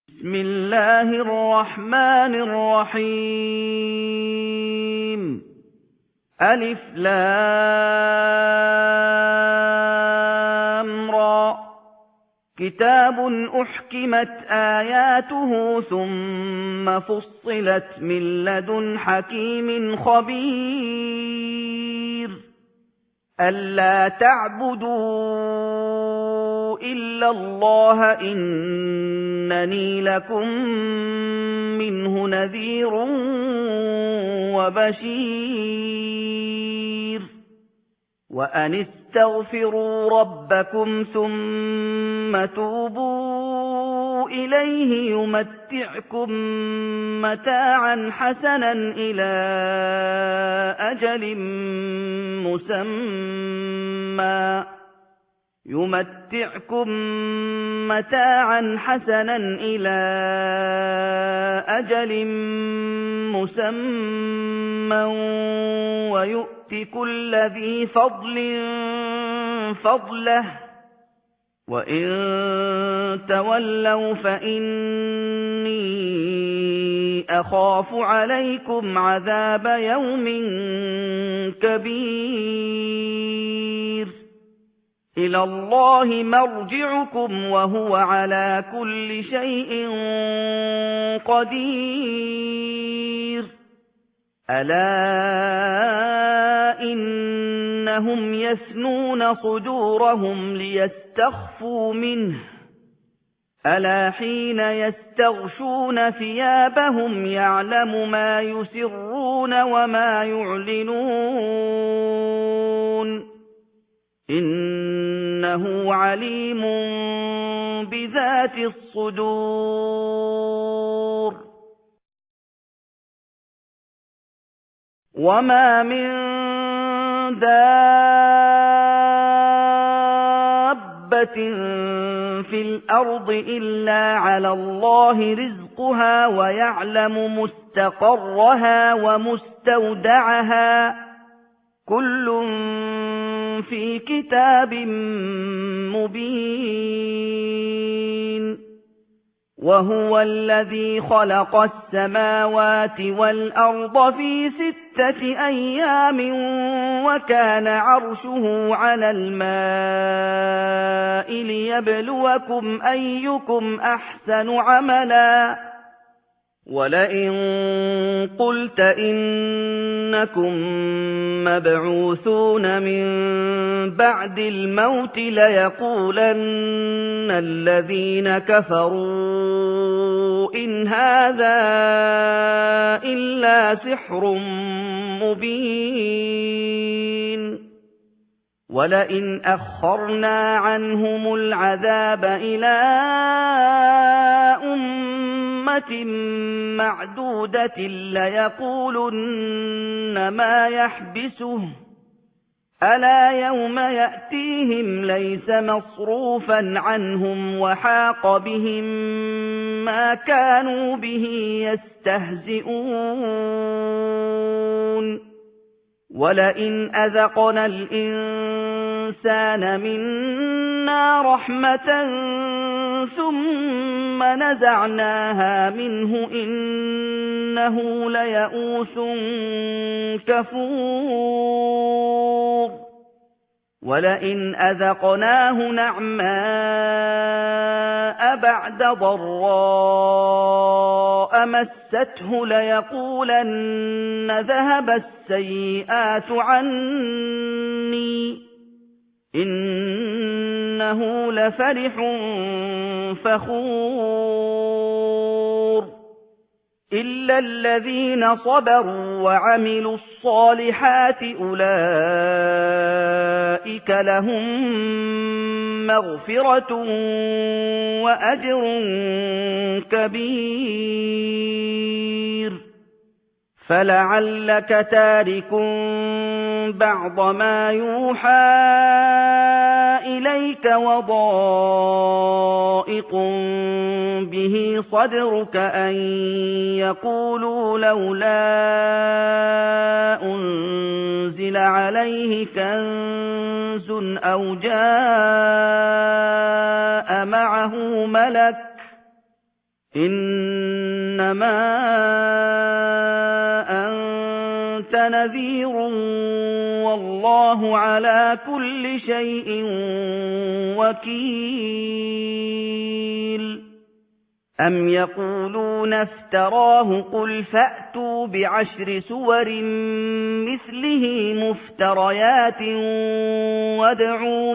بسم الله الرحمن الرحيم ألف لام را كتاب أحكمت آياته ثم فصلت من لدن حكيم خبير ألا تعبدوا إلا الله إنني لكم منه نذير وبشير وأن استغفروا ربكم ثم توبوا إليه يمتعكم متاعا حسنا إلى أجل مسمى ويؤت كل ذي فضل فضله وإن تولوا فإني أخاف عليكم عذاب يوم كبير إلى الله مرجعكم وهو على كل شيء قدير ألا إنهم يثنون صدورهم ليستخفوا منه ألا حين يستغشون ثيابهم يعلم ما يسرون وما يعلنون إنه عليم بذات الصدور وما من دابة في الأرض إلا على الله رزقها ويعلم مستقرها ومستودعها كل في كتاب مبين وهو الذي خلق السماوات والأرض في 6 أيام وكان عرشه على الماء ليبلوكم أيكم أحسن عملا ولئن قلت إنكم مبعوثون من بعد الموت ليقولن الذين كفروا إن هذا إلا سحر مبين ولئن أخرنا عنهم العذاب إلى أمة معدودة ليقولن ما يحبسه ألا يوم يأتيهم ليس مصروفا عنهم وحاق بهم ما كانوا به يستهزئون ولئن أذقنا الإنسان منا رحمة ثم نزعناها منه إنه ليئوس كفور ولئن أذقناه نعماء بعد ضراء مسته ليقولن ذهب السيئات عني إنه لفرح فخور إلا الذين صبروا وعملوا الصالحات أولئك لهم مغفرة وأجر كبير فلعلك تارك بعض ما يوحى إليك وضائق به صدرك أن يقولوا لولا أنزل عليه كنز أو جاء معه ملك إِنَّمَا أَنتَ نَذِيرٌ وَاللَّهُ عَلَىٰ كُلِّ شَيْءٍ وَكِيلٌ أَمْ يَقُولُونَ افْتَرَاهُ قُلْ فَأْتُوا بِعَشْرِ سُوَرٍ مِّثْلِهِ مُفْتَرَيَاتٍ وَادْعُوا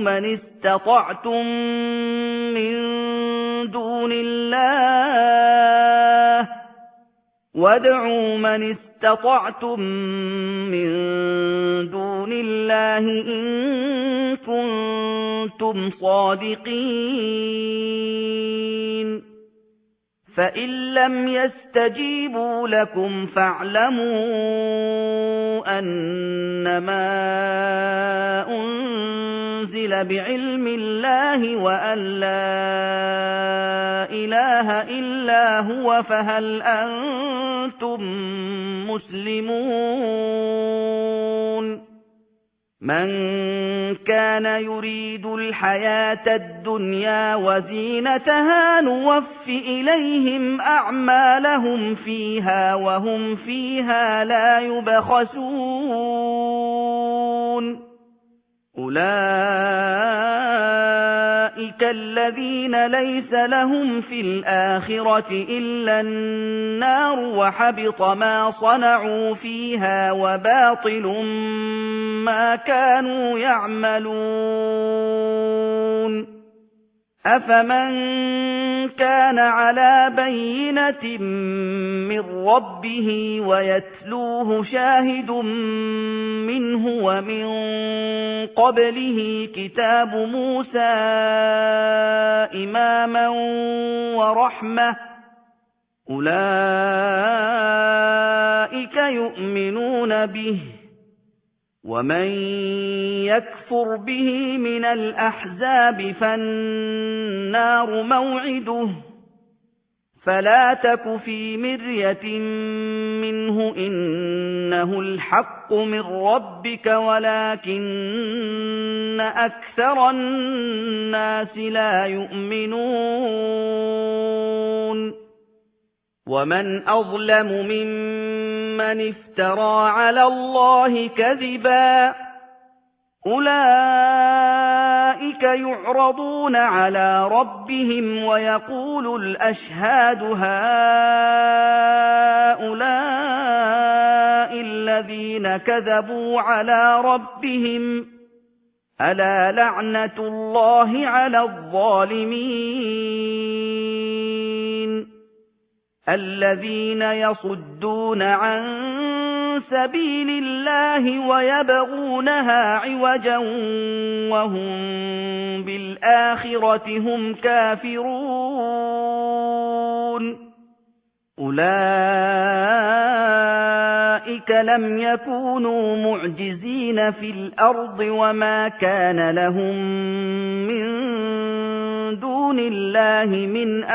مَنِ اسْتَطَعْتُم مِّن دُونِ اللَّهِ إِن كُنتُمْ صَادِقِينَ فَإِن لَّمْ يَسْتَجِيبُوا لَكُمْ فَاعْلَمُوا أَنَّمَا أُنزِلَ بِعِلْمِ اللَّهِ وَأَن لَّا إِلَٰهَ إِلَّا هُوَ فَهَلْ أَنتُم مُّسْلِمُونَ مَن كَانَ يُرِيدُ الْحَيَاةَ الدُّنْيَا وَزِينَتَهَا نُوَفِّ إِلَيْهِمْ أَعْمَالَهُمْ فِيهَا وَهُمْ فِيهَا لَا يُبْخَسُونَ أُولَٰئِكَ الَّذِينَ لَيْسَ لَهُمْ فِي الْآخِرَةِ إِلَّا النَّارُ وَحَبِطَ مَا صَنَعُوا فِيهَا وَبَاطِلٌ مَّا كَانُوا يَعْمَلُونَ أَفَمَن كَانَ عَلَىٰ بَيِّنَةٍ مِّن رَّبِّهِ وَيَتْلُوهُ شَاهِدٌ مِّنْهُ وَمِن قَبْلِهِ كِتَابُ مُوسَىٰ إِمَامًا وَرَحْمَةً أُولَٰئِكَ يُؤْمِنُونَ بِهِ وَمَن يَكْفُرْ بِهِ مِنَ الْأَحْزَابِ فَالنَّارُ مَوْعِدُهُ فَلَا تَكُ فِي مِرْيَةٍ مِّنْهُ إِنَّهُ الْحَقُّ مِن رَّبِّكَ وَلَٰكِنَّ أَكْثَرَ النَّاسِ لَا يُؤْمِنُونَ وَمَنْ أَظْلَمُ مِمَّنِ افْتَرَىٰ عَلَى اللَّهِ كَذِبًا أُولَٰئِكَ يُعْرَضُونَ عَلَىٰ رَبِّهِمْ وَيَقُولُ الْأَشْهَادُ هَٰؤُلَاءِ الَّذِينَ كَذَبُوا عَلَىٰ رَبِّهِمْ أَلَا لَعْنَةُ اللَّهِ عَلَى الظَّالِمِينَ الَّذِينَ يَصُدُّونَ عَن سَبِيلِ اللَّهِ وَيَبْغُونَهَا عِوَجًا وَهُم بِالْآخِرَةِ هُمْ كَافِرُونَ أُولَئِكَ لَمْ يَكُونُوا مُعْجِزِينَ فِي الْأَرْضِ وَمَا كَانَ لَهُم مِّن دُونِ اللَّهِ مِنْ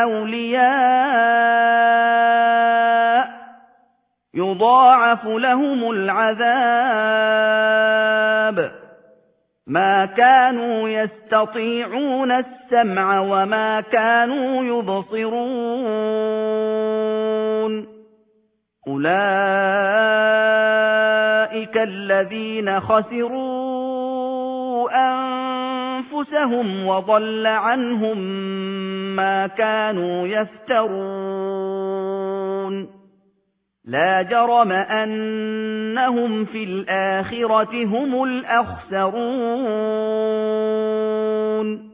أَوْلِيَاءَ يُضَاعَفُ لَهُمُ الْعَذَابُ مَا كَانُوا يَسْتَطِيعُونَ السَّمْعَ وَمَا كَانُوا يُبْصِرُونَ أُولَئِكَ الَّذِينَ خَسِرُوا أَنفُسَهُمْ وَضَلَّ عَنْهُم مَّا كَانُوا يَفْتَرُونَ لَا جَرَمَ أَنَّهُمْ فِي الْآخِرَةِ هُمُ الْأَخْسَرُونَ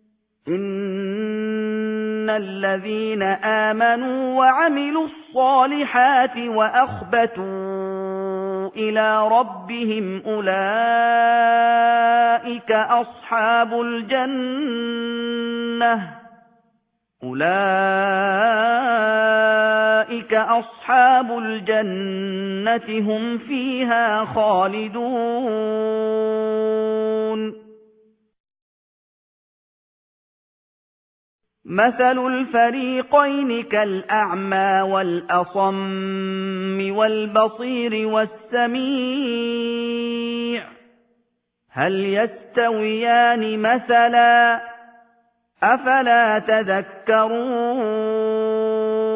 إِنَّ الَّذِينَ آمَنُوا وَعَمِلُوا الصَّالِحَاتِ وَأَخْبَتُوا إِلَىٰ رَبِّهِمْ أُولَٰئِكَ أَصْحَابُ الْجَنَّةِ هُمْ فِيهَا خَالِدُونَ مَثَلُ الْفَرِيقَيْنِ كَالْأَعْمَىٰ وَالْأَصَمِّ وَالْبَصِيرِ وَالسَّمِيعِ هَلْ يَسْتَوِيَانِ مَثَلًا ۚ أَفَلَا تَذَكَّرُونَ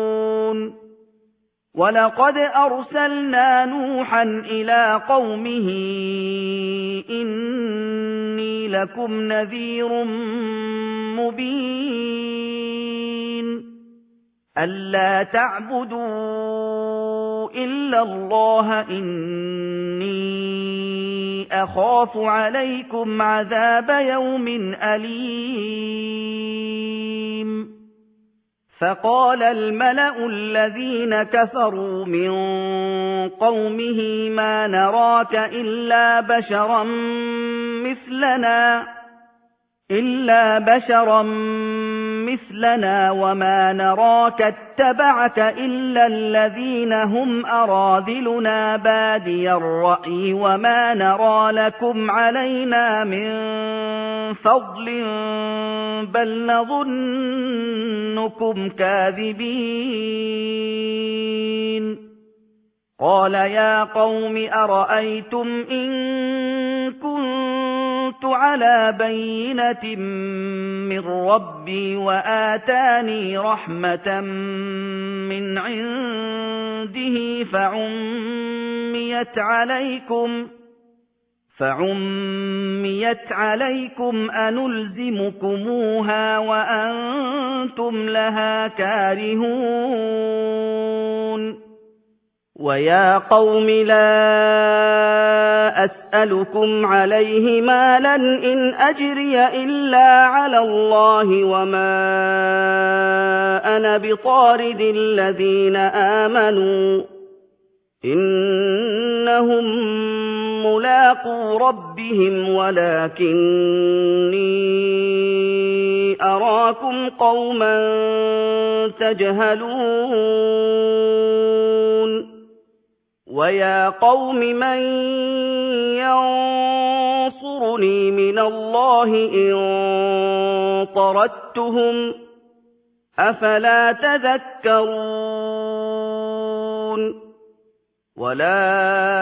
وَلَقَدْ أَرْسَلْنَا نُوحًا إِلَىٰ قَوْمِهِ إِنِّي لَكُمْ نَذِيرٌ مُّبِينٌ أَلَّا تَعْبُدُوا إِلَّا اللَّهَ إِنِّي أَخَافُ عَلَيْكُمْ عَذَابَ يَوْمٍ أَلِيمٍ فَقَالَ الْمَلَأُ الَّذِينَ كَفَرُوا مِن قَوْمِهِ مَا نَرَاكَ إِلَّا بَشَرًا مِّثْلَنَا وَمَا نَرَاكَ اتَّبَعَكَ إِلَّا الَّذِينَ هُمْ أَرَاذِلُنَا بَادِيَ الرَّأْيِ وَمَا نَرَىٰ لَكُمْ عَلَيْنَا مِن فَضْلٍ بَلْ نَظُنُّكُمْ كَاذِبِينَ قَالَ يَا قَوْمِ أَرَأَيْتُمْ إِن كُنتُ عَلَىٰ بَيِّنَةٍ مِّن رَّبِّي وَآتَانِي رَحْمَةً مِّنْ عِندِهِ فَعُمِّيَتْ عَلَيْكُمْ أَنُلْزِمُكُمُوهَا وَأَنتُمْ لَهَا كَارِهُونَ وَيَا قَوْمِ لَا أَسْأَلُكُمْ عَلَيْهِ مَالًا إِنْ أَجْرِيَ إِلَّا عَلَى اللَّهِ وَمَا أَنَا بِطَارِدِ الَّذِينَ آمَنُوا إِنَّهُم مُّلَاقُو رَبِّهِمْ وَلَٰكِنِّي أَرَاكُمْ قَوْمًا تَجْهَلُونَ وَيَا قَوْمِ مَن يَنصُرُنِي مِنَ اللَّهِ إِن طَرَدتُّهُمْ ۚ أَفَلَا تَذَكَّرُونَ وَلَا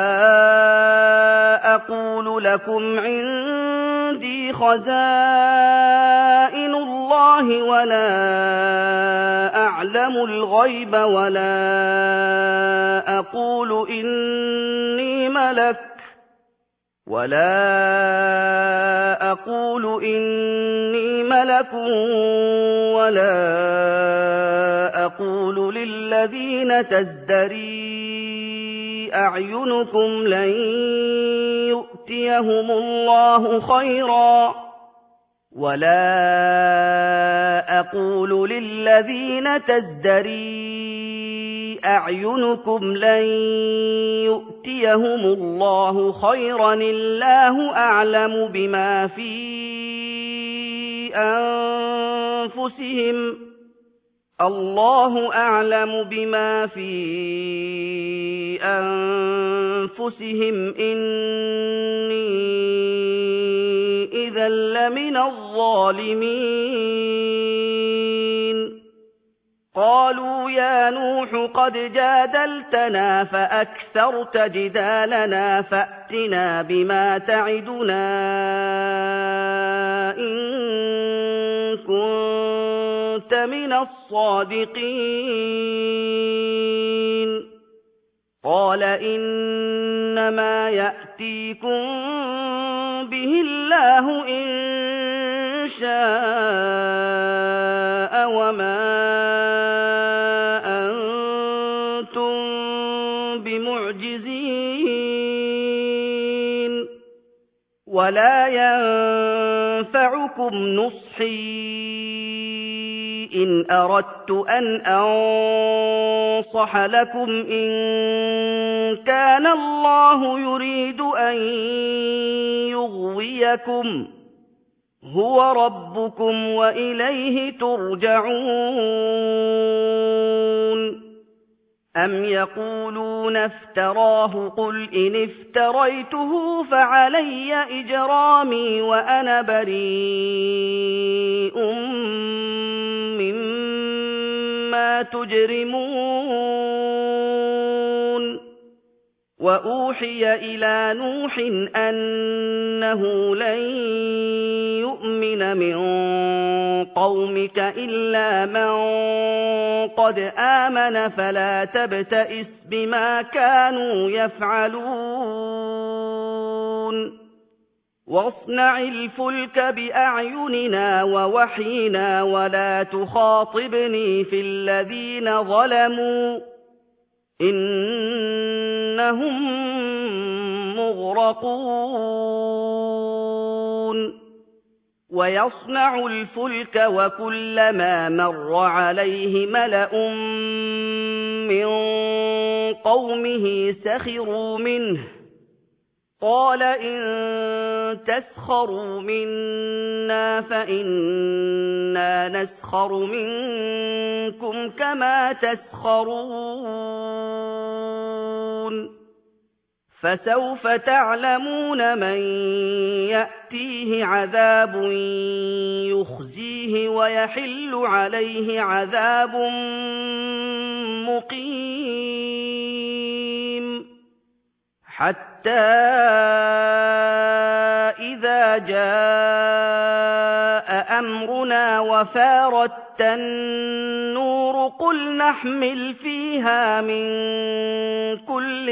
أَقُولُ لَكُمْ عِندِي خَزَائِنُ اللَّهِ وَلَا أَعْلَمُ الْغَيْبَ وَلَا أَقُولُ إِنِّي مَلَكٌ وَلَا أَقُولُ لِلَّذِينَ تَزْدَرِي أَعْيُنُكُمْ لَن يُؤْتِيَهُمُ الله خَيْرًا وَلَا أَقُولُ لِلَّذِينَ تَزْدَرِي أَعْيُنُكُمْ لَن يُؤْتِيَهُمُ اللَّهُ خَيْرًا اللَّهُ أَعْلَمُ بِمَا فِي أَنفُسِهِمْ إِنِّي إِذًا لَّمِنَ الظَّالِمِينَ قَالُوا يَا نُوحُ قَدْ جَادَلْتَنَا فَأَكْثَرْتَ جِدَالَنَا فَأْتِنَا بِمَا تَعِدُنَا إِن كُنتَ مِنَ الصَّادِقِينَ قَالَ إِنَّمَا يَأْتِيكُم بِهِ اللَّهُ إِن شَاءَ وَمَا أَنتُم بِمُعْجِزِينَ وَلَا يَنفَعُكُمْ نُصْحِي إِنْ أَرَدتُّ أَنْ أَنصَحَ لَكُمْ إِن كَانَ اللَّهُ يُرِيدُ أَن يُغْوِيَكُمْ هُوَ رَبُّكُمْ وَإِلَيْهِ تُرْجَعُونَ أَمْ يَقُولُونَ افْتَرَاهُ قُلْ إِنِ افْتَرَيْتُهُ فَعَلَيَّ إِجْرَامِي وَأَنَا بَرِيءٌ مِّمَّا تُجْرِمُونَ وأوحي إلى نوح أنه لن يؤمن من قومك إلا من قد آمن فلا تبتئس بما كانوا يفعلون واصنع الفلك بأعيننا ووحينا ولا تخاطبني في الذين ظلموا إنهم مغرقون ويصنع الفلك وكلما مر عليه ملأ من قومه سخروا منه قال إن تسخروا منا فإنا نسخر منكم كما تسخرون فسوف تعلمون من يأتيه عذاب يخزيه ويحل عليه عذاب مقيم حتى إذا جاء أمرنا وفارت النور قل نحمل فيها من كل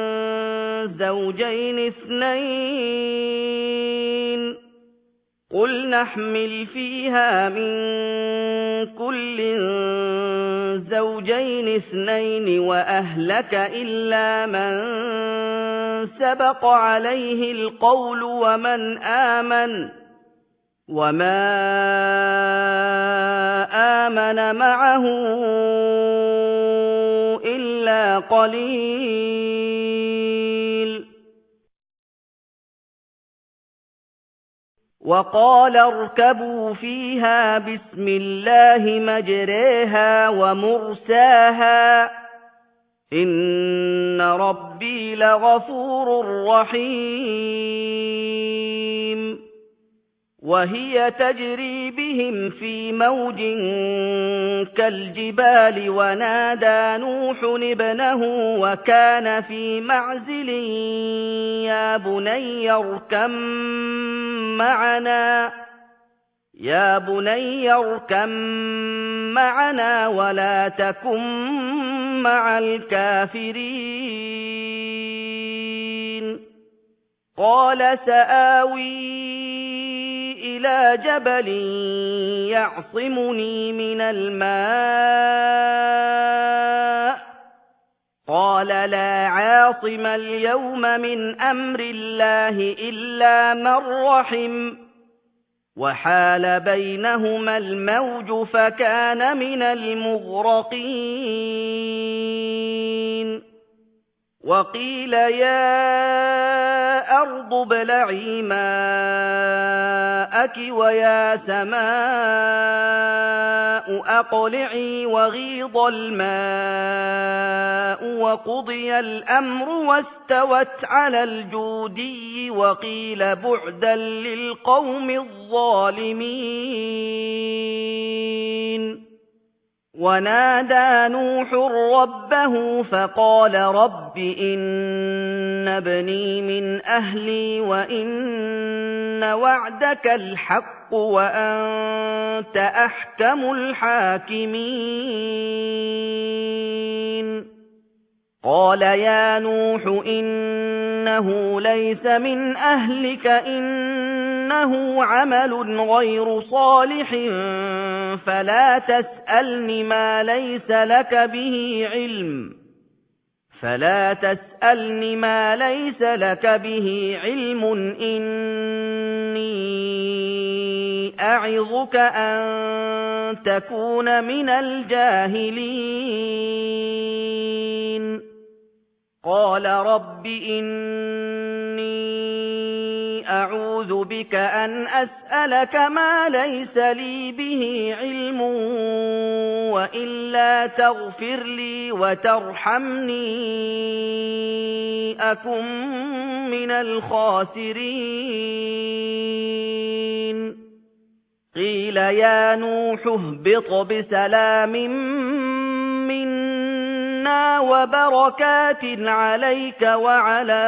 زوجين اثنين وأهلك إلا من سبق عليه القول ومن آمن وما آمن معه إلا قليل وقال اركبوا فيها بسم الله مجريها ومرساها إن ربي لغفور رحيم وهي تجري بهم في موج كالجبال ونادى نوح ابنه وكان في معزل يا بني اركم معنا ولا تكن مع الكافرين قال سآوي إلى جبل يعصمني من الماء قال لا عاصم اليوم من أمر الله إلا من رحم وحال بينهما الموج فكان من المغرقين وقيل يا أرض ابلعي ماءك ويا سماء أقلعي وغيض الماء وقضي الأمر واستوت على الجودي وقيل بعدا للقوم الظالمين ونادى نوح ربه فقال رب إن ابني من أهلي وإن وعدك الحق وأنت أحكم الحاكمين قال يا نوح إنه ليس من أهلك إنه عمل غير صالح فلا تسألني ما ليس لك به علم إني أعظك أن تكون من الجاهلين قال رب إني أعوذ بك أن أسألك ما ليس لي به علم وإلا تغفر لي وترحمني أكن من الخاسرين قيل يا نوح اهبط بسلام منا مِنَّا وَبَرَكَاتٍ عَلَيْكَ وَعَلَىٰ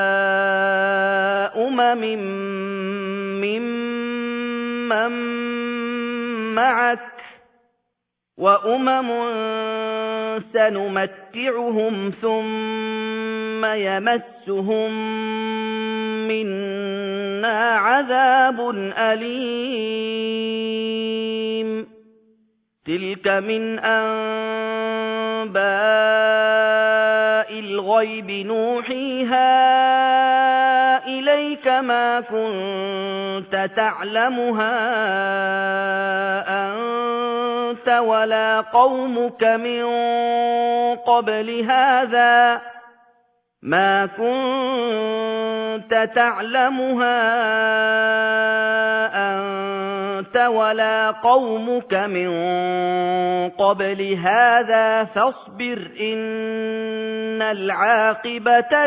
مِمَّن مَّعَكَ ۚ وَأُمَمٌ سَنُمَتِّعُهُمْ ثُمَّ يَمَسُّهُم مِّنَّا عَذَابٌ أَلِيمٌ تِلْكَ مِنْ أَنبَاءِ الْغَيْبِ نُوحِيهَا إِلَيْكَ ۖ مَا كُنتَ تَعْلَمُهَا أَنتَ وَلَا قَوْمُكَ مِن قَبْلِ هَٰذَا فَاصْبِرْ ۖ إِنَّ الْعَاقِبَةَ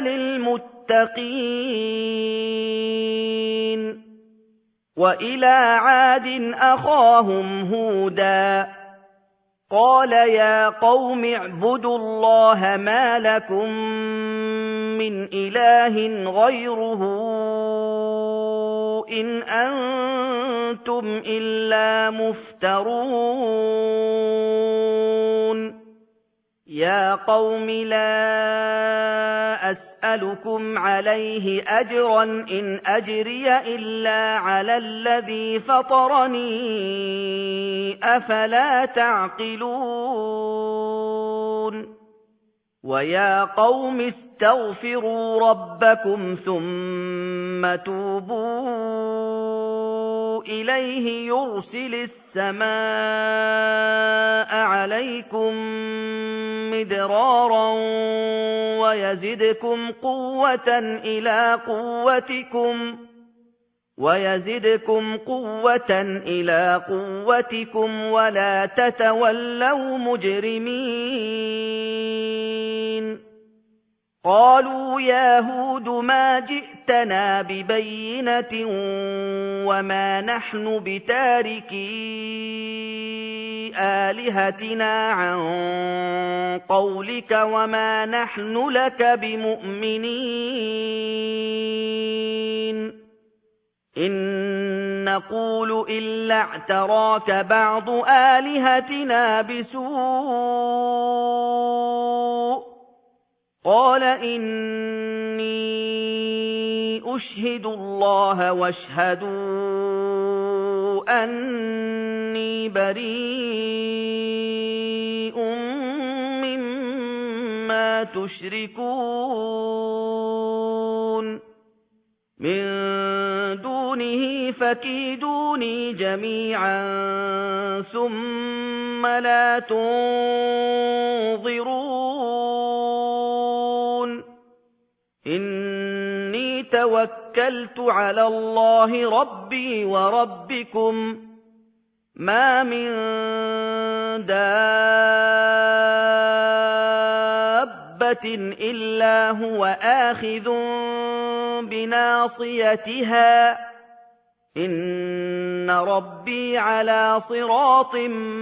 لِلْمُتَّقِينَ وَإِلَىٰ عَادٍ أَخَاهُمْ هُودًا ۗ قَالَ يَا قَوْمِ اعْبُدُوا اللَّهَ مَا لَكُم مِّنْ إِلَٰهٍ غَيْرُهُ إِنْ أَنتُمْ إِلَّا مُفْتَرُونَ يَا قَوْمِ لَا أَسْأَلُكُمْ عَلَيْهِ أَجْرًا ۖ إِنْ أَجْرِيَ إِلَّا عَلَى الَّذِي فَطَرَنِي ۚ أَفَلَا تَعْقِلُونَ وَيَا قَوْمِ اسْتَغْفِرُوا رَبَّكُمْ ثُمَّ تُوبُوا إِلَيْهِ يُرْسِلِ السَّمَاءَ عَلَيْكُم مِّدْرَارًا وَيَزِدْكُمْ قُوَّةً إِلَىٰ قُوَّتِكُمْ وَلَا تَتَوَلَّوْا مُجْرِمِينَ قَالُوا يَا هُودُ مَا جِئْتَنَا بِبَيِّنَةٍ وَمَا نَحْنُ بِتَارِكِي آلِهَتِنَا عَن قَوْلِكَ وَمَا نَحْنُ لَكَ بِمُؤْمِنِينَ إِن نَّقُولُ إِلَّا اعْتَرَاكَ بَعْضُ آلِهَتِنَا بِسُوءٍ ۗ قَالَ إِنِّي أُشْهِدُ اللَّهَ وَاشْهَدُوا أَنِّي بَرِيءٌ مِّمَّا تُشْرِكُونَ مِن دُونِهِ فَكِيدُونِي جَمِيعًا ثُمَّ لَا تُنظِرُونِ إِنِّي تَوَكَّلْتُ عَلَى اللَّهِ رَبِّي وَرَبِّكُم ۚ مَّا مِن دَابَّةٍ إِلَّا هُوَ آخِذٌ بِنَاصِيَتِهَا ۚ إِنَّ رَبِّي عَلَىٰ صِرَاطٍ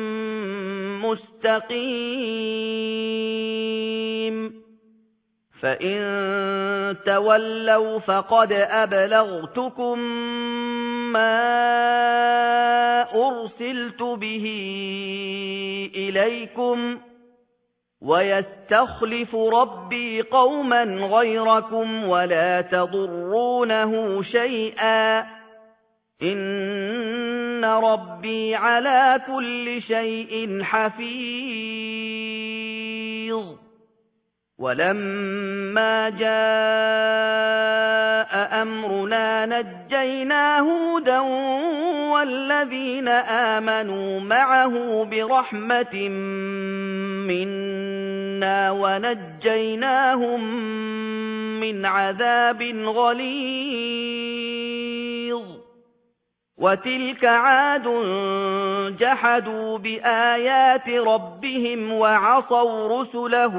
مُّسْتَقِيمٍ فَإِن تَوَلَّوْا فَقَدْ أَبْلَغْتُكُم مَّا أُرْسِلْتُ بِهِ إِلَيْكُمْ ۖ وَيَسْتَخْلِفُ رَبِّي قَوْمًا غَيْرَكُمْ وَلَا تَضُرُّونَهُ شَيْئًا ۚ إِنَّ رَبِّي عَلَىٰ كُلِّ شَيْءٍ حَفِيظٌ وَلَمَّا جَاءَ أَمْرُنَا نَجَّيْنَا هُودًا وَالَّذِينَ آمَنُوا مَعَهُ بِرَحْمَةٍ مِّنَّا وَنَجَّيْنَاهُم مِّنْ عَذَابٍ غَلِيظٍ وَتِلْكَ عَادٌ جَحَدُوا بِآيَاتِ رَبِّهِمْ وَعَصَوْا رُسُلَهُ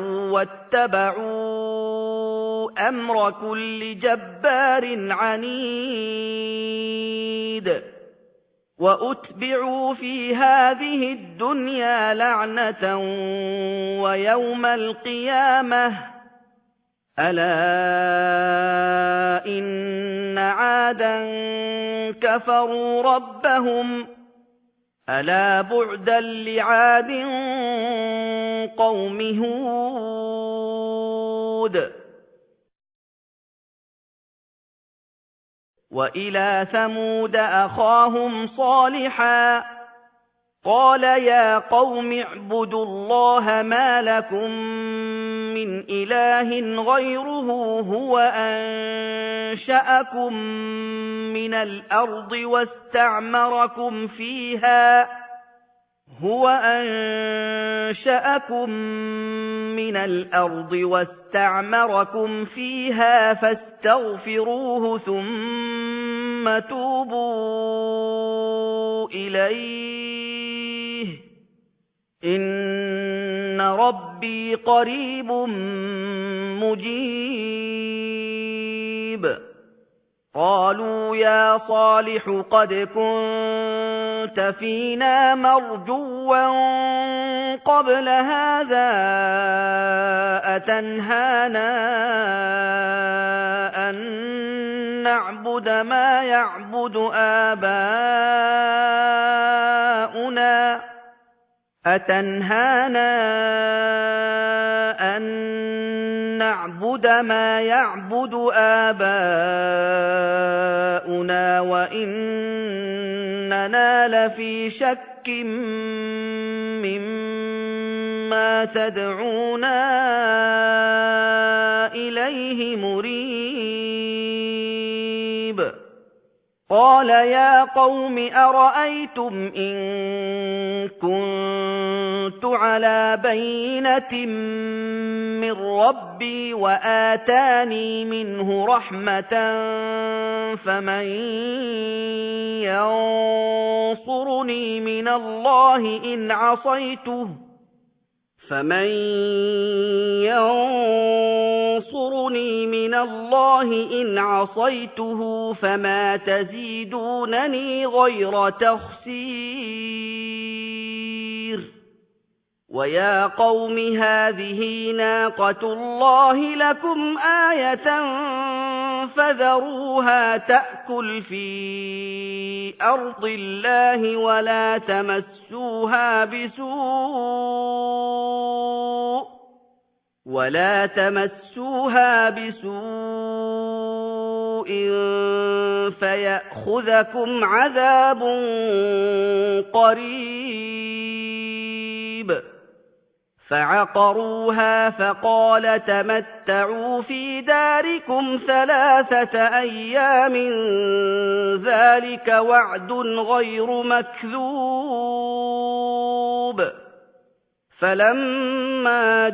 وَاتَّبَعُوا أَمْرَ كُلِّ جَبَّارٍ عَنِيدٍ وَأُتْبِعُوا فِي هَٰذِهِ الدُّنْيَا لَعْنَةً وَيَوْمَ الْقِيَامَةِ ۗ أَلَا إِنَّ عَادًا كَفَرُوا رَبَّهُمْ ۗ أَلَا بُعْدًا لِّعَادٍ قَوْمِ هُودٍ. وَإِلَىٰ ثَمُودَ أَخَاهُمْ صَالِحًا ۗ قَالَ يَا قَوْمِ اعْبُدُوا اللَّهَ مَا لَكُم مِّنْ إِلَٰهٍ غَيْرُهُ هُوَ أَنشَأَكُم مِّنَ الْأَرْضِ وَاسْتَعْمَرَكُمْ فِيهَا فَاسْتَغْفِرُوهُ ثُمَّ تُوبُوا إِلَيْهِ ۚ إِنَّ رَبِّي قَرِيبٌ مُّجِيبٌ. قَالُوا يَا صَالِحُ قَدْ كُنتَ فِينَا مَرْجُوًّا قَبْلَ هَٰذَا أَتَنْهَانَا أَن نَّعْبُدَ مَا يَعْبُدُ آبَاؤُنَا وَإِنَّنَا لَفِي شَكٍّ مِّمَّا تَدْعُونَا إِلَيْهِ مُرِيبٍ. قَالَ يَا قَوْمِ أَرَأَيْتُمْ إِن كُنتُ عَلَىٰ بَيِّنَةٍ مِّن رَّبِّي وَآتَانِي مِنْهُ رَحْمَةً فَمَن يَنصُرُنِي مِنَ اللَّهِ إِنْ عَصَيْتُهُ فَمَا تَزِيدُونَنِي غَيْرَ تَخْسِيرٍ. وَيَا قَوْمِ هَٰذِهِ نَاقَةُ اللَّهِ لَكُمْ آيَةً فَذَرُوهَا تَأْكُلْ فِي أَرْضِ اللَّهِ وَلَا تَمَسُّوهَا بِسُوءٍ فَيَأْخُذَكُمْ عَذَابٌ قَرِيبٌ. فَعَقَرُوهَا فَقَالَ تَمَتَّعُوا فِي دَارِكُمْ 3 أَيَّامٍ ذَٰلِكَ وَعْدٌ غَيْرُ مَكْذُوبٍ. فَلَمَّا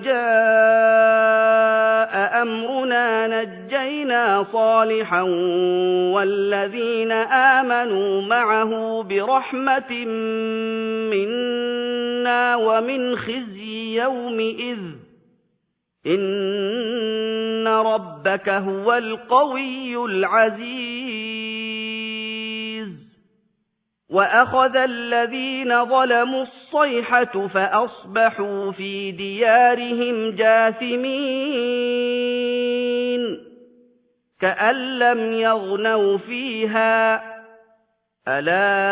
جَاءَ أَمْرُنَا نَجَّيْنَا صَالِحًا وَالَّذِينَ آمَنُوا مَعَهُ بِرَحْمَةٍ مِّنَّا وَمِنْ خِزْيِ يَوْمِئِذٍ ۗ إِنَّ رَبَّكَ هُوَ الْقَوِيُّ الْعَزِيزُ. وَأَخَذَ الَّذِينَ ظَلَمُوا الصَّيْحَةُ فَأَصْبَحُوا فِي دِيَارِهِمْ جَاثِمِينَ كَأَن لَّمْ يَغْنَوْا فِيهَا ۗ أَلَا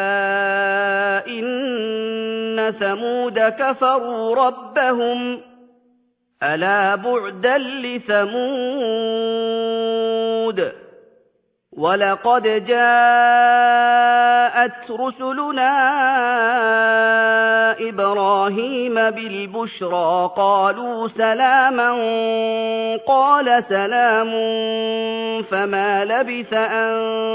إِنَّ ثَمُودَ كَفَرُوا رَبَّهُمْ ۗ أَلَا بُعْدًا لِّثَمُودَ. وَلَقَدْ جَاءَتْ رُسُلُنَا إِبْرَاهِيمَ بِالْبُشْرَىٰ قَالُوا سَلَامًا قَالَ سَلَامٌ فَمَا لَبِثَ أَن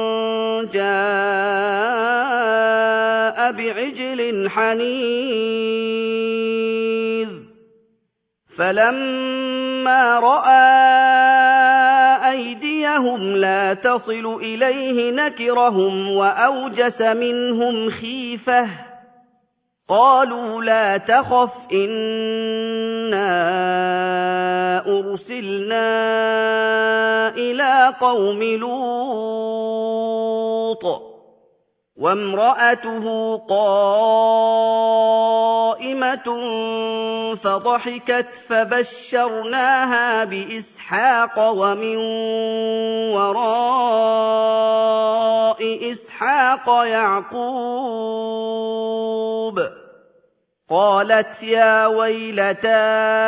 جَاءَ بِعِجْلٍ حَنِيذٍ. فَلَمَّا رَأَىٰ أَيْدِيَهُمْ لَا تَصِلُ إِلَيْهِ نَكِرَهُمْ وَأَوْجَسَ مِنْهُمْ خِيفَةً ۚ قَالُوا لَا تَخَفْ إِنَّا أُرْسِلْنَا إِلَىٰ قَوْمِ لُوطٍ. وامرأته قائمة فضحكت فبشرناها بإسحاق ومن وراء إسحاق يعقوب قالت يا ويلتى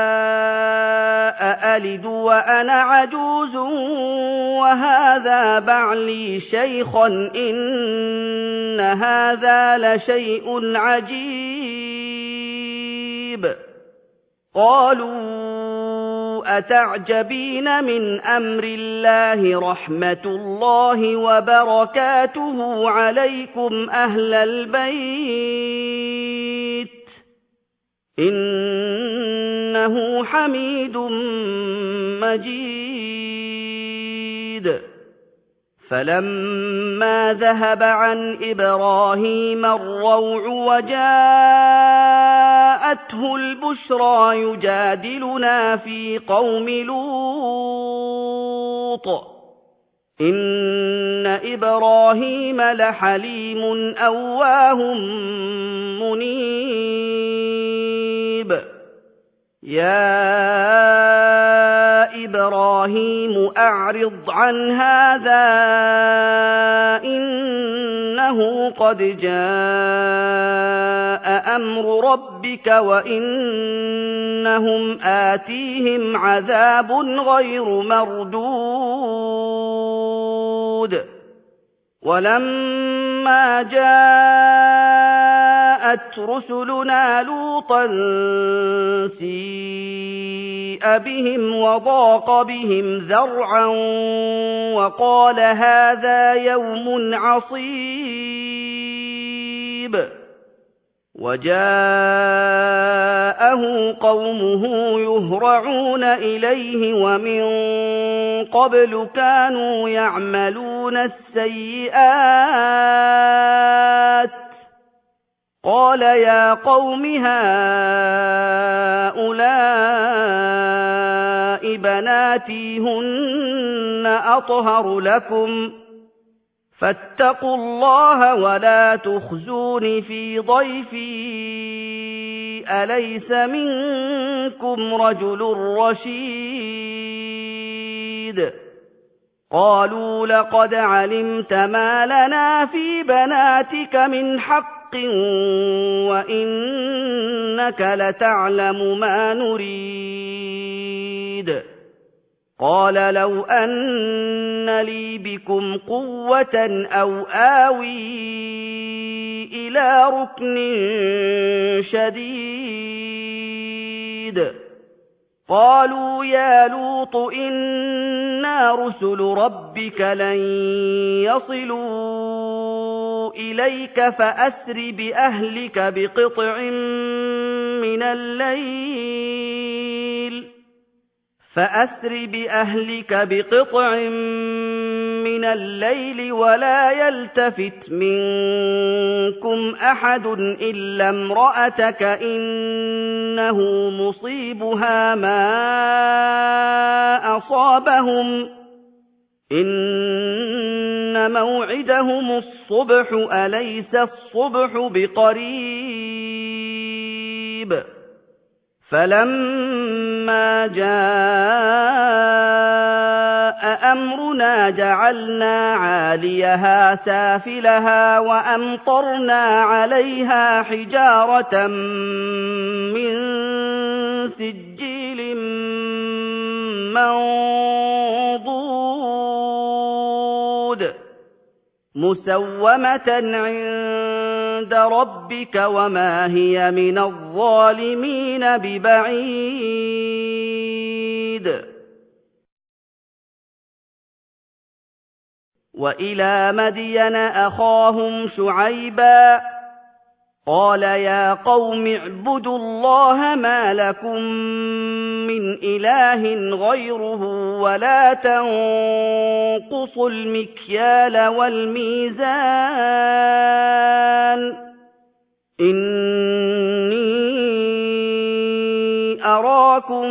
أألد وأنا عجوز وهذا بعلي شيخا إن هذا لشيء عجيب قالوا أتعجبين من أمر الله رحمة الله وبركاته عليكم أهل البيت إنه حميد مجيد فلما ذهب عن إبراهيم الروع وجاءته البشرى يجادلنا في قوم لوط إن إبراهيم لحليم أواه منيب يا إبراهيم أعرض عن هذا إنه قد جاء أمر ربك وإنهم آتيهم عذاب غير مردود ولما جاءت رسلنا لوطا سيء بهم وضاق بهم ذرعا وقال هذا يوم عصيب وجاءه قومه يهرعون إليه ومن قبل كانوا يعملون السيئات قال يا قوم هؤلاء بناتي هن أطهر لكم فاتقوا الله ولا تخزون في ضيفي أليس منكم رجل رشيد قالوا لقد علمت ما لنا في بناتك من حق وإنك لتعلم ما نريد قال لو أن لي بكم قوة أو آوي إلى ركن شديد قالوا يا لوط إنا رسل ربك لن يصلوا إليك فأسر بأهلك بقطع من الليل ولا يلتفت منكم أحد إلا امرأتك إنه مصيبها ما أصابهم إن موعدهم الصبح أليس الصبح بقريب فلما جاء أمرنا جعلنا عاليها سافلها وأمطرنا عليها حجارة من سجيل منضود مسومة عند ربك وما هي من الظالمين ببعيد وإلى مدين أخاهم شعيبا قال يا قوم اعبدوا الله ما لكم من إله غيره ولا تنقصوا المكيال والميزان إني أراكم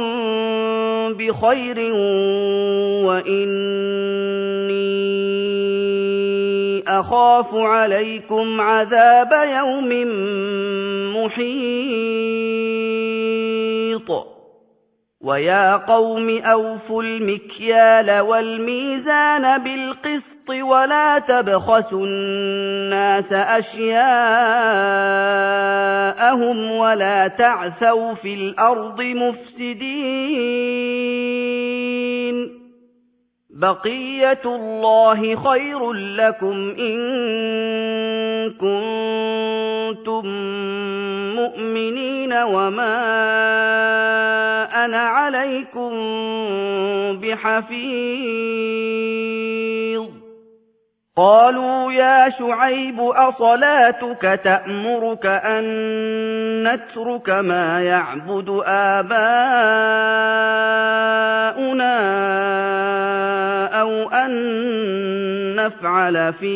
بخير وإني أخاف عليكم عذاب يوم محيط ويا قوم أوفوا المكيال والميزان بالقسط ولا تبخسوا الناس أشياءهم ولا تعثوا في الأرض مفسدين بقية الله خير لكم إن كنتم مؤمنين وما أنا عليكم بحفيظ قالوا يا شعيب أصلاتك تأمرك أن نترك ما يعبد آباؤنا أو أن نفعل في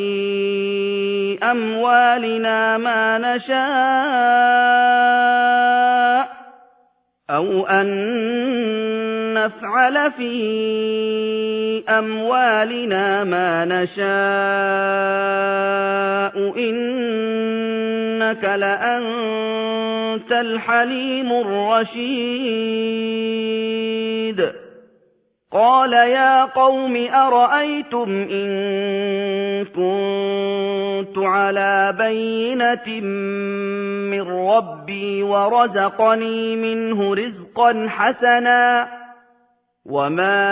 أموالنا ما نشاء إنك لأنت الحليم الرشيد قال يا قوم أرأيتم إن كنت على بينة من ربي ورزقني منه رزقا حسنا وما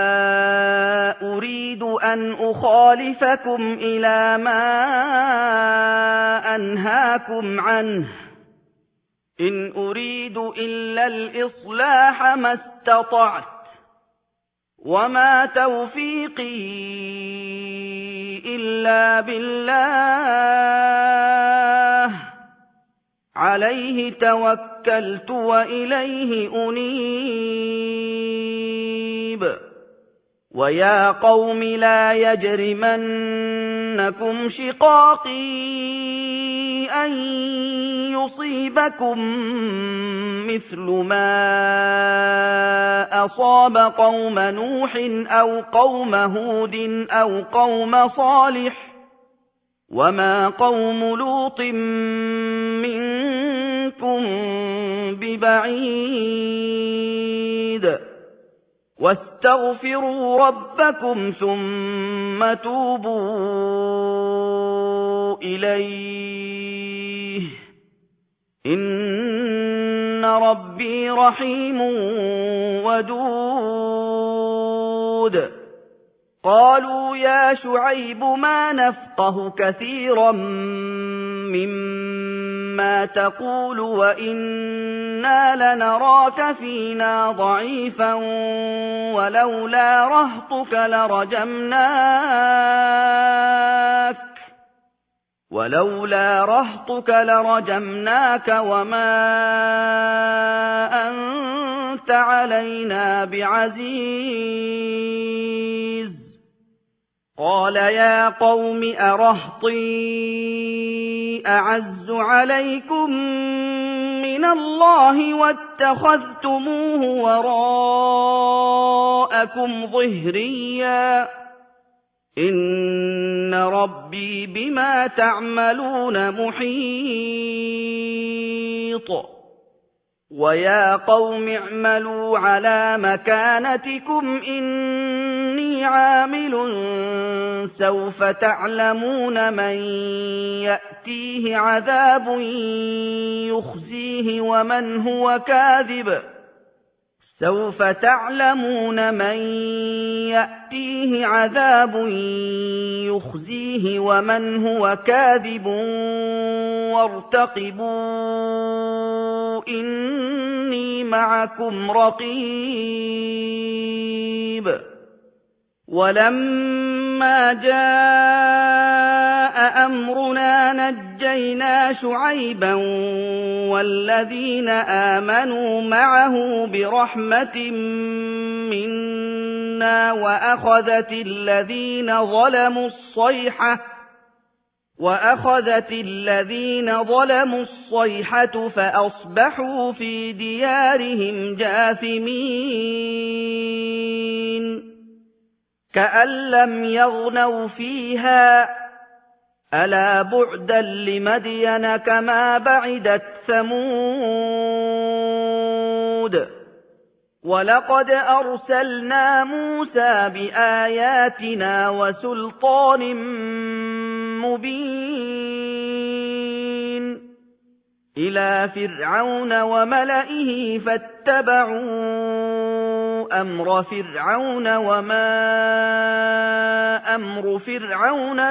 أريد أن أخالفكم إلى ما أنهاكم عنه إن أريد إلا الإصلاح ما استطعت وما توفيقي إلا بالله عليه توكلت وإليه أنيب ويا قوم لا يجرمنكم شقاقي أن يصيبكم مثل ما أصاب قوم نوح أو قوم هود أو قوم صالح وما قوم لوط منكم ببعيد واستغفروا ربكم ثم توبوا إليه إن ربي رحيم ودود قالوا يا شعيب ما نفقه كثيرا مما تقول وإنا لنراك فينا ضعيفا ولولا رهطك لرجمناك وما أنت علينا بعزيز قال يا قوم أرهطي أعز عليكم من الله واتخذتموه وراءكم ظهريا إن ربي بما تعملون محيط ويا قوم اعملوا على مكانتكم إني عامل سوف تعلمون من يأتيه عذاب يخزيه ومن هو كاذب وارتقبوا إني معكم رقيب ولما جاء أمرنا نجينا شعيبا والذين آمنوا معه برحمة منا وأخذت الذين ظلموا الصيحة فأصبحوا في ديارهم جاثمين كأن لم يغنوا فيها ألا بعدا لمدين كما بعدت ثمود ولقد أرسلنا موسى بآياتنا وسلطان مبين إلى فرعون وملئه فاتبعوا أمر فرعون وما أمر فرعون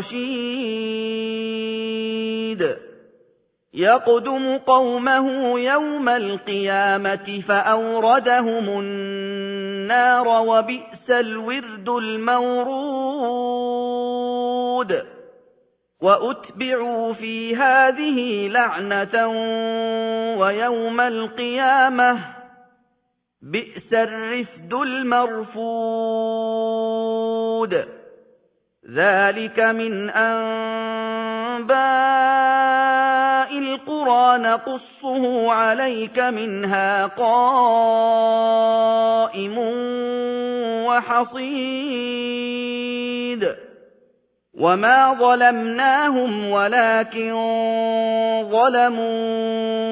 برشيد يقدم قومه يوم القيامة فأوردهم النار وبئس الورد المورود وأتبعوا في هذه لعنة ويوم القيامة بئس الرفد المرفود ذلك من أنباء القرى نقصه عليك منها قائم وحصيد وما ظلمناهم ولكن ظلموا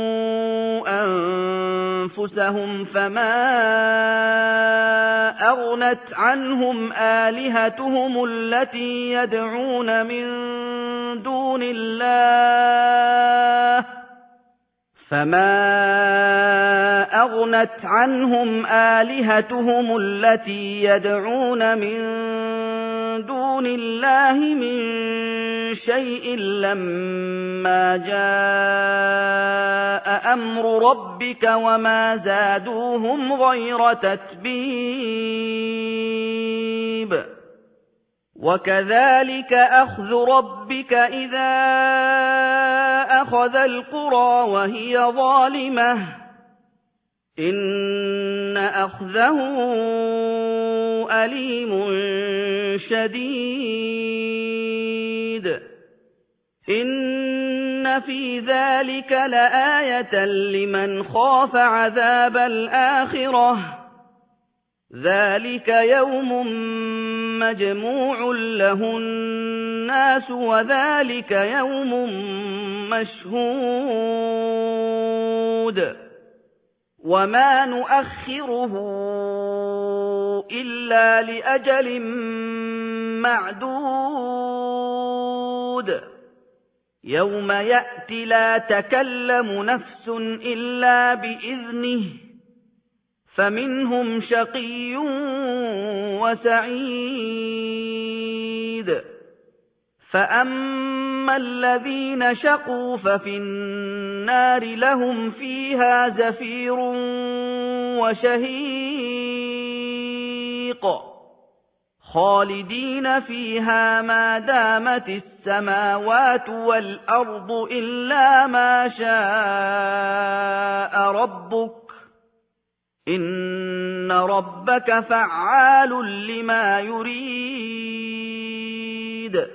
أنفسهم فما أغنت عنهم آلهتهم التي يدعون من دون الله من شيء لما جاء أمر ربك وما زادوهم غير تتبيب وكذلك أخذ ربك إذا أخذ القرى وهي ظالمة إن أخذه أليم شديد إن في ذلك لآية لمن خاف عذاب الآخرة ذلك يوم مجموع له الناس وذلك يوم مشهود وما نؤخره إلا لأجل معدود يوم يأتي لا تكلم نفس إلا بإذنه فمنهم شقي وسعيد فأما الذين شقوا ففي النار لهم فيها زفير وشهيق خالدين فيها ما دامت السماوات والأرض إلا ما شاء ربك إن ربك فعال لما يريد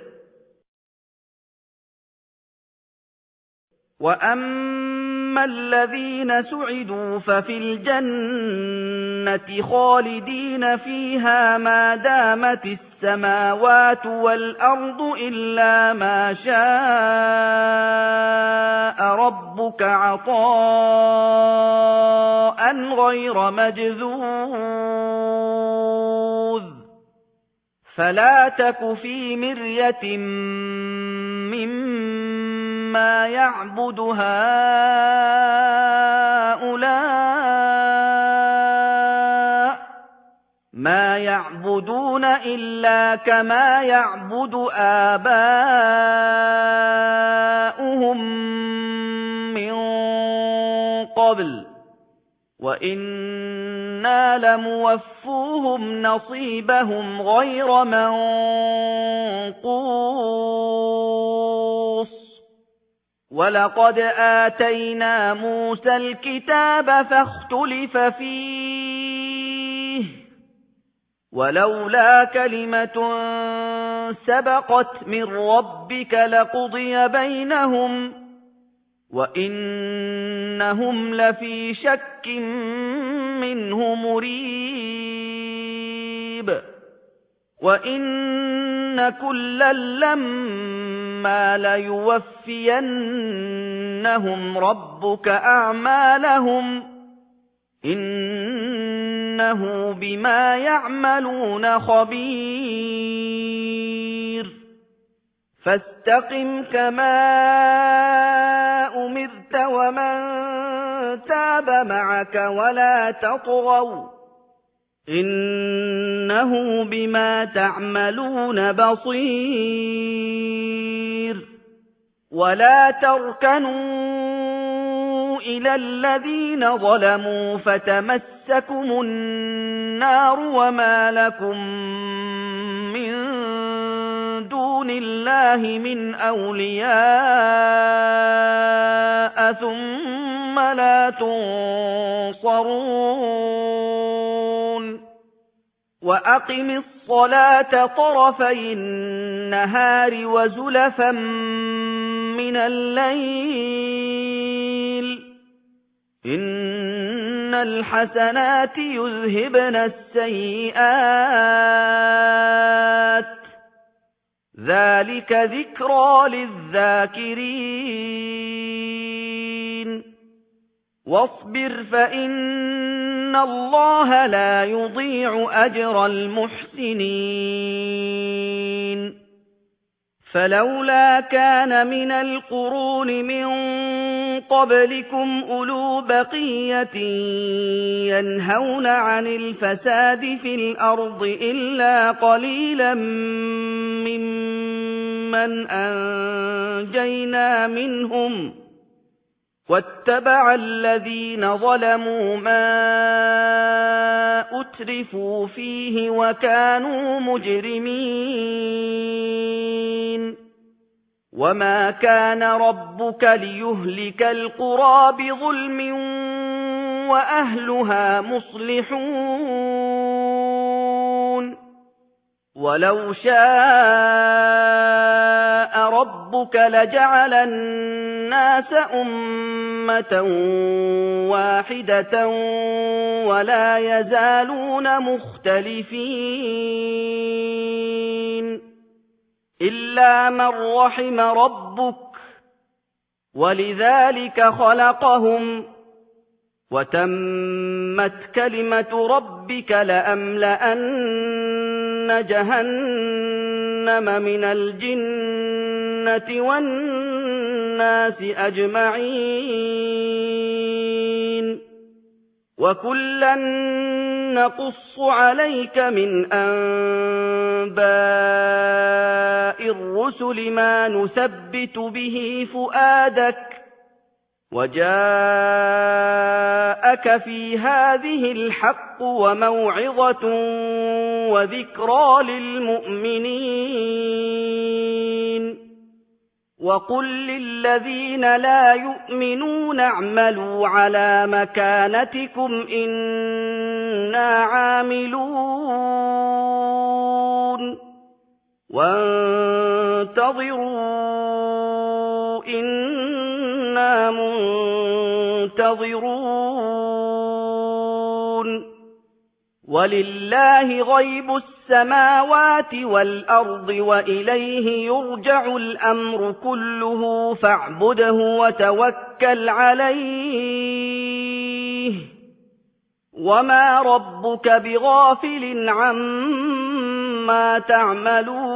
وأما الذين سعدوا ففي الجنة خالدين فيها ما دامت السماوات والأرض إلا ما شاء ربك عطاء غير مجذوذ فلا تك في مرية مما يعبد هؤلاء ما يعبدون إلا كما يعبد آباؤهم من قبل وإنا لموفوهم نصيبهم غير منقوص ولقد آتينا موسى الكتاب فاختلف فيه ولولا كلمة سبقت من ربك لقضي بينهم وإنهم لفي شك منه مريب وإن كلا لما ليوفينهم ربك أعمالهم إنه بما يعملون خبير فاستقم كما أمرت ومن تاب معك ولا تطغوا إنه بما تعملون بصير ولا تركنوا إلى الذين ظلموا فتمسكم النار وما لكم من دون الله من أولياء ثم لا تنصرون وأقم الصلاة طرفي النهار وزلفا من الليل إن الحسنات يذهبن السيئات ذلك ذكرى للذاكرين واصبر فإن الله لا يضيع أجر المحسنين فلولا كان من القرون من قبلكم أولو بقية ينهون عن الفساد في الأرض إلا قليلا ممن أنجينا منهم واتبع الذين ظلموا ما أترفوا فيه وكانوا مجرمين وما كان ربك ليهلك القرى بظلم وأهلها مصلحون ولو شاء ربك لجعل الناس أمة واحدة ولا يزالون مختلفين إلا من رحم ربك ولذلك خلقهم وتمت كلمة ربك لأملأن جهنم من الجنة والناس أجمعين وكلا نقص عليك من أنباء الرسل ما نثبت به فؤادك وجاءك في هذه الحق وموعظة وذكرى للمؤمنين وقل للذين لا يؤمنون اعملوا على مكانتكم إنا عاملون وانتظروا إنا منتظرون ولله غيب السماوات والأرض وإليه يرجع الأمر كله فاعبده وتوكل عليه وما ربك بغافل عما تعملون